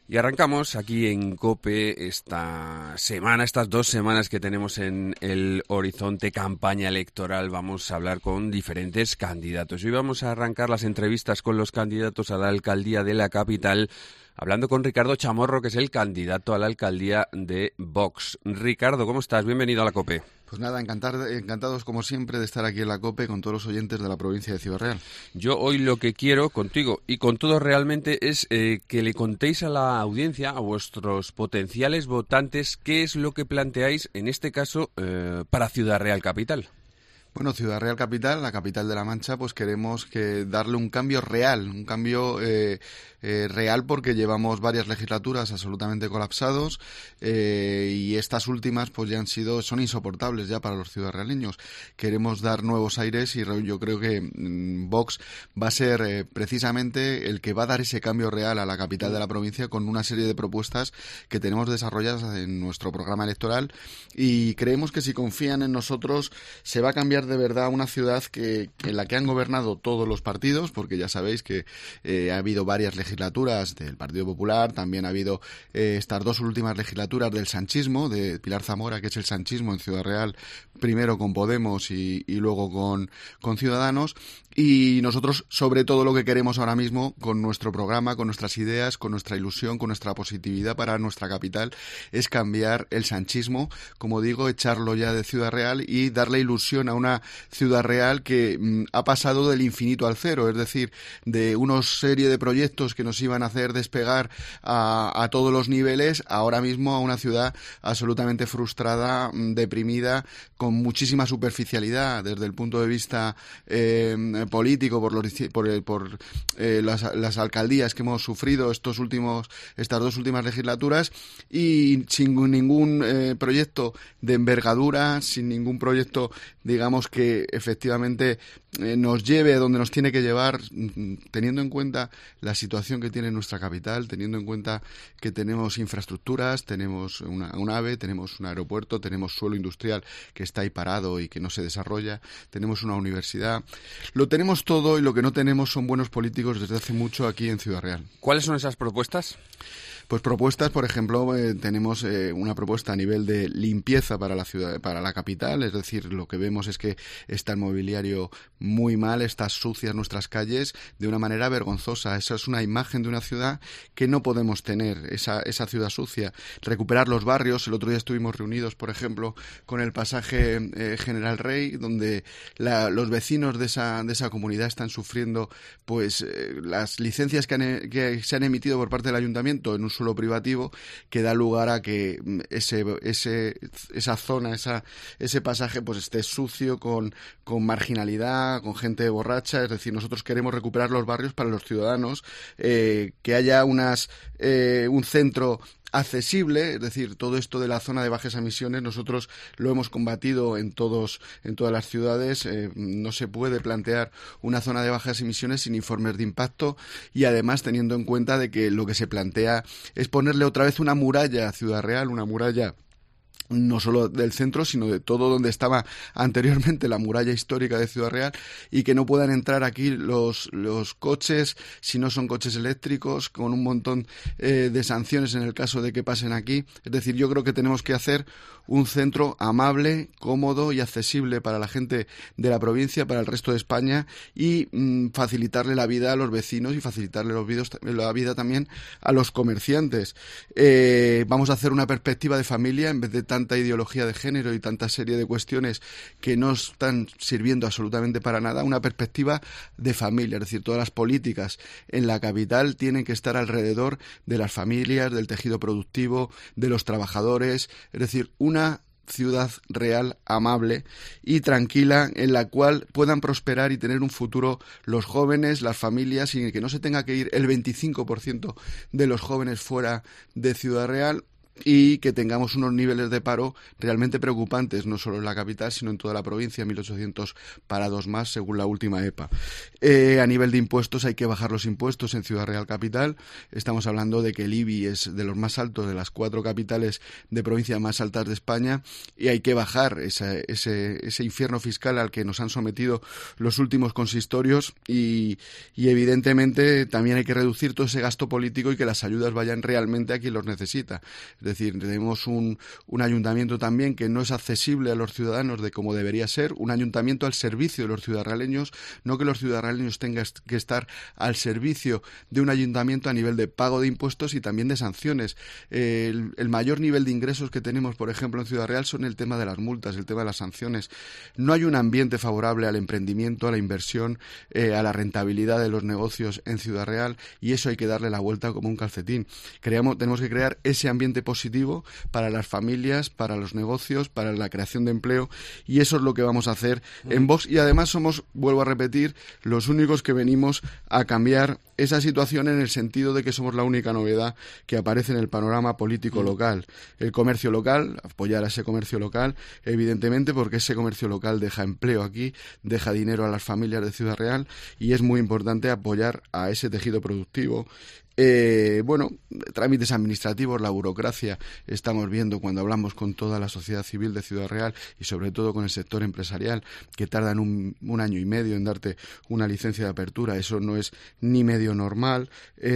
Y arrancamos aquí en COPE estas 2 semanas que tenemos en el horizonte campaña electoral. Vamos a hablar con diferentes candidatos. Hoy vamos a arrancar las entrevistas con los candidatos a la alcaldía de la capital, hablando con Ricardo Chamorro, que es el candidato a la alcaldía de Vox. Ricardo, ¿cómo estás? Bienvenido a la COPE. Pues nada, encantados como siempre de estar aquí en la COPE con todos los oyentes de la provincia de Ciudad Real. Yo hoy lo que quiero contigo y con todos realmente es que le contéis a la audiencia, a vuestros potenciales votantes, qué es lo que planteáis, en este caso, para Ciudad Real Capital. Bueno, Ciudad Real Capital, la capital de La Mancha, pues queremos darle un cambio real, real porque llevamos varias legislaturas absolutamente colapsados y estas últimas pues ya son insoportables ya para los ciudadrealeños. Queremos dar nuevos aires y yo creo que Vox va a ser precisamente el que va a dar ese cambio real a la capital de la provincia con una serie de propuestas que tenemos desarrolladas en nuestro programa electoral y creemos que si confían en nosotros se va a cambiar de verdad una ciudad en la que han gobernado todos los partidos, porque ya sabéis que ha habido varias legislaturas del Partido Popular, también ha habido estas 2 últimas legislaturas del sanchismo, de Pilar Zamora, que es el sanchismo en Ciudad Real, primero con Podemos y luego con Ciudadanos. Y nosotros, sobre todo, lo que queremos ahora mismo, con nuestro programa, con nuestras ideas, con nuestra ilusión, con nuestra positividad para nuestra capital, es cambiar el sanchismo, como digo, echarlo ya de Ciudad Real y darle ilusión a una Ciudad Real que ha pasado del infinito al cero, es decir, de una serie de proyectos que nos iban a hacer despegar a todos los niveles, ahora mismo a una ciudad absolutamente frustrada, deprimida, con muchísima superficialidad desde el punto de vista político por las alcaldías que hemos sufrido estas 2 últimas legislaturas y sin ningún proyecto de envergadura, sin ningún proyecto, digamos, que efectivamente nos lleve a donde nos tiene que llevar, teniendo en cuenta la situación que tiene nuestra capital, teniendo en cuenta que tenemos infraestructuras, tenemos un AVE, tenemos un aeropuerto, tenemos suelo industrial que está ahí parado y que no se desarrolla, tenemos una universidad. Lo tenemos todo y lo que no tenemos son buenos políticos desde hace mucho aquí en Ciudad Real. ¿Cuáles son esas propuestas? Pues propuestas, por ejemplo, tenemos una propuesta a nivel de limpieza para la ciudad, para la capital, es decir, lo que vemos es que está el mobiliario muy mal, está sucias nuestras calles de una manera vergonzosa. Esa es una imagen de una ciudad que no podemos tener, esa ciudad sucia. Recuperar los barrios, el otro día estuvimos reunidos, por ejemplo, con el pasaje General Rey, donde los vecinos de esa comunidad están sufriendo pues las licencias que se han emitido por parte del ayuntamiento en un suelo privativo que da lugar a que esa zona, ese pasaje pues esté sucio, con marginalidad, con gente borracha. Es decir, nosotros queremos recuperar los barrios para los ciudadanos, que haya un centro accesible, es decir, todo esto de la zona de bajas emisiones nosotros lo hemos combatido en todas las ciudades. No se puede plantear una zona de bajas emisiones sin informes de impacto y además teniendo en cuenta de que lo que se plantea es ponerle otra vez una muralla a Ciudad Real, una muralla no solo del centro, sino de todo donde estaba anteriormente la muralla histórica de Ciudad Real, y que no puedan entrar aquí los coches si no son coches eléctricos, con un montón de sanciones en el caso de que pasen aquí. Es decir, yo creo que tenemos que hacer un centro amable, cómodo y accesible para la gente de la provincia, para el resto de España, y facilitarle la vida a los vecinos y facilitarle la vida también a los comerciantes. Vamos a hacer una perspectiva de familia en vez de tanta ideología de género y tanta serie de cuestiones que no están sirviendo absolutamente para nada, una perspectiva de familia. Es decir, todas las políticas en la capital tienen que estar alrededor de las familias, del tejido productivo, de los trabajadores. Es decir, una ciudad real, amable y tranquila, en la cual puedan prosperar y tener un futuro los jóvenes, las familias, y que no se tenga que ir el 25% de los jóvenes fuera de Ciudad Real. y que tengamos unos niveles de paro realmente preocupantes, no solo en la capital, sino en toda la provincia, 1.800 parados más, según la última EPA. A nivel de impuestos, hay que bajar los impuestos en Ciudad Real Capital. Estamos hablando de que el IBI es de los más altos de las 4 capitales de provincia más altas de España, y hay que bajar ese infierno fiscal al que nos han sometido los últimos consistorios, y evidentemente también hay que reducir todo ese gasto político y que las ayudas vayan realmente a quien los necesita. Es decir, tenemos un ayuntamiento también que no es accesible a los ciudadanos de como debería ser, un ayuntamiento al servicio de los ciudadrealeños, no que los ciudadrealeños tengan que estar al servicio de un ayuntamiento a nivel de pago de impuestos y también de sanciones. El mayor nivel de ingresos que tenemos, por ejemplo, en Ciudad Real son el tema de las multas, el tema de las sanciones. No hay un ambiente favorable al emprendimiento, a la inversión, a la rentabilidad de los negocios en Ciudad Real, y eso hay que darle la vuelta como un calcetín. Tenemos que crear ese ambiente positivo para las familias, para los negocios, para la creación de empleo, y eso es lo que vamos a hacer en Vox. Y además somos, vuelvo a repetir, los únicos que venimos a cambiar esa situación, en el sentido de que somos la única novedad que aparece en el panorama político local. El comercio local, apoyar a ese comercio local, evidentemente, porque ese comercio local deja empleo aquí, deja dinero a las familias de Ciudad Real, y es muy importante apoyar a ese tejido productivo. Trámites administrativos, la burocracia, estamos viendo cuando hablamos con toda la sociedad civil de Ciudad Real y sobre todo con el sector empresarial, que tardan un año y medio en darte una licencia de apertura. Eso no es ni medio normal.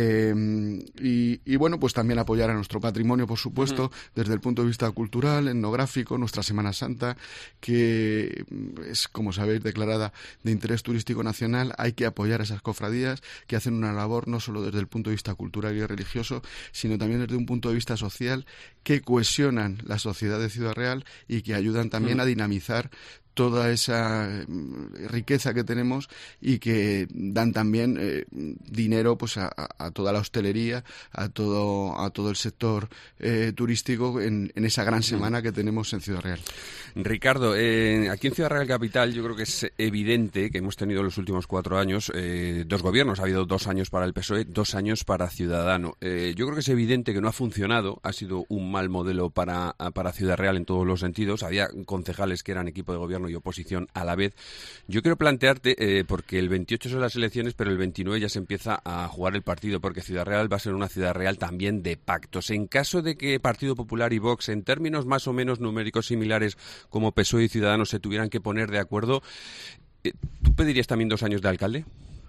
Pues también apoyar a nuestro patrimonio, por supuesto, desde el punto de vista cultural, etnográfico, nuestra Semana Santa, que es, como sabéis, declarada de interés turístico nacional. Hay que apoyar a esas cofradías que hacen una labor no solo desde el punto de vista cultural y religioso, sino también desde un punto de vista social, que cohesionan la sociedad de Ciudad Real y que ayudan también a dinamizar toda esa riqueza que tenemos, y que dan también dinero pues a toda la hostelería, a todo el sector turístico en esa gran semana que tenemos en Ciudad Real. Ricardo, aquí en Ciudad Real Capital yo creo que es evidente que hemos tenido los últimos 4 años 2 gobiernos. Ha habido 2 años para el PSOE, 2 años para Ciudadanos. Yo creo que es evidente que no ha funcionado, ha sido un mal modelo para Ciudad Real en todos los sentidos. Había concejales que eran equipo de gobierno y oposición a la vez. Yo quiero plantearte, porque el 28 son las elecciones, pero el 29 ya se empieza a jugar el partido, porque Ciudad Real va a ser una Ciudad Real también de pactos. En caso de que Partido Popular y Vox, en términos más o menos numéricos similares como PSOE y Ciudadanos, se tuvieran que poner de acuerdo, ¿tú pedirías también 2 años de alcalde?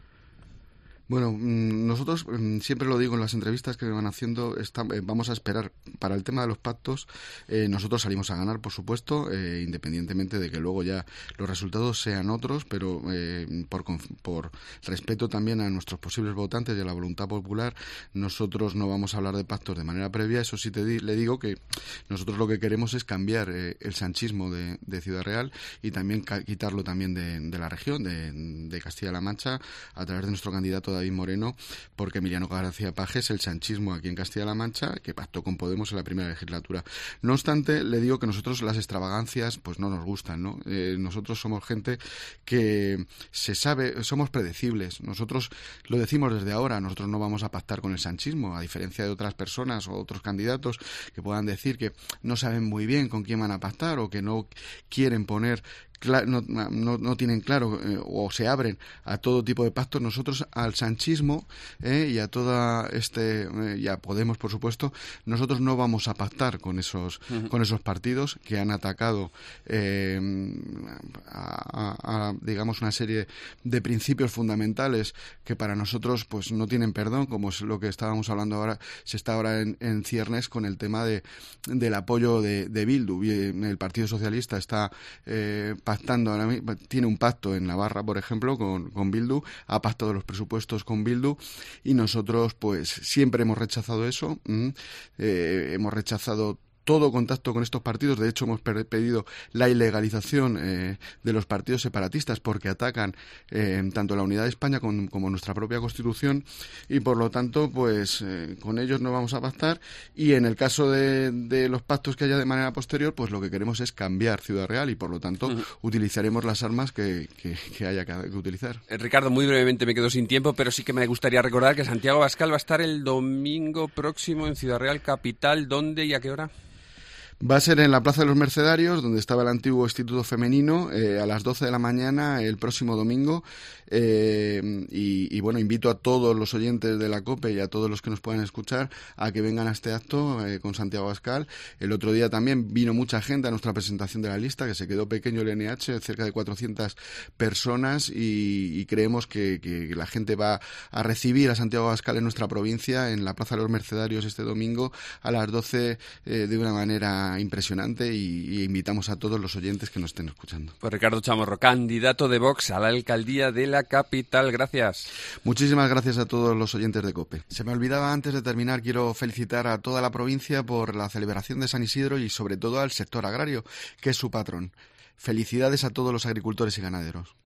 Bueno, nosotros, siempre lo digo en las entrevistas que me van haciendo, vamos a esperar. Para el tema de los pactos, nosotros salimos a ganar, por supuesto, independientemente de que luego ya los resultados sean otros, pero por respeto también a nuestros posibles votantes y a la voluntad popular, nosotros no vamos a hablar de pactos de manera previa. Eso sí le digo que nosotros lo que queremos es cambiar el sanchismo de Ciudad Real, y también quitarlo también de la región, de Castilla-La Mancha, a través de nuestro candidato David Moreno, porque Emiliano García Paje es el sanchismo aquí en Castilla-La Mancha, que pactó con Podemos en la primera legislatura. No obstante, le digo que nosotros las extravagancias pues no nos gustan, ¿no? Nosotros somos gente que se sabe, somos predecibles. Nosotros lo decimos desde ahora, nosotros no vamos a pactar con el sanchismo, a diferencia de otras personas o otros candidatos que puedan decir que no saben muy bien con quién van a pactar, o que no quieren poner no tienen claro o se abren a todo tipo de pactos. Nosotros al sanchismo y a toda y a Podemos, por supuesto, nosotros no vamos a pactar con esos partidos que han atacado digamos una serie de principios fundamentales que para nosotros pues no tienen perdón, como es lo que estábamos hablando ahora, se está ahora en ciernes con el tema del apoyo de Bildu. El Partido Socialista está pactando, tiene un pacto en Navarra, por ejemplo, con Bildu, ha pactado los presupuestos con Bildu, y nosotros pues siempre hemos rechazado eso, hemos rechazado todo contacto con estos partidos. De hecho, hemos pedido la ilegalización de los partidos separatistas porque atacan tanto la unidad de España como nuestra propia Constitución, y por lo tanto, pues con ellos no vamos a pactar, y en el caso de los pactos que haya de manera posterior, pues lo que queremos es cambiar Ciudad Real y por lo tanto utilizaremos las armas que haya que utilizar. Ricardo, muy brevemente, me quedo sin tiempo, pero sí que me gustaría recordar que Santiago Abascal va a estar el domingo próximo en Ciudad Real capital. ¿Dónde y a qué hora? Va a ser en la Plaza de los Mercedarios, donde estaba el antiguo Instituto Femenino, a las 12 de la mañana el próximo domingo. Y bueno, invito a todos los oyentes de la COPE y a todos los que nos puedan escuchar a que vengan a este acto con Santiago Abascal. El otro día también vino mucha gente a nuestra presentación de la lista, que se quedó pequeño el NH, cerca de 400 personas, y creemos que la gente va a recibir a Santiago Abascal en nuestra provincia, en la Plaza de los Mercedarios este domingo a las 12 de una manera impresionante, y invitamos a todos los oyentes que nos estén escuchando. Pues Ricardo Chamorro, candidato de Vox a la alcaldía de la capital. Gracias. Muchísimas gracias a todos los oyentes de COPE. Se me olvidaba, antes de terminar, quiero felicitar a toda la provincia por la celebración de San Isidro y sobre todo al sector agrario, que es su patrón. Felicidades a todos los agricultores y ganaderos.